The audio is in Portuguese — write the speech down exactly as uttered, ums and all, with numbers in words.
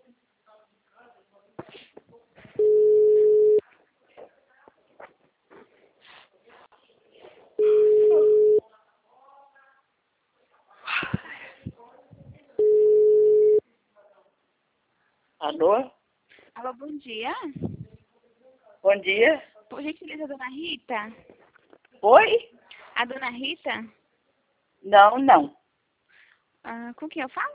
Alô? Alô, bom dia. Bom dia. Por gentileza, dona Rita? Oi? A dona Rita? Não, não. Ah, com quem eu falo?